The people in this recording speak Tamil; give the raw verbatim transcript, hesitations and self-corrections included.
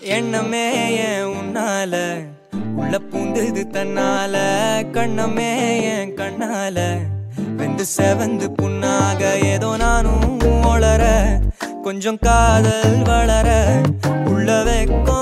எண்ணமே ஏன் உன்னால உள்ள பூந்தது தன்னால கண்ணமே ஏன் கண்ணால வெந்து செவந்து புண்ணாக ஏதோ நானும் ஒளர கொஞ்சம் காதல் வளர உள்ள வெக்கம்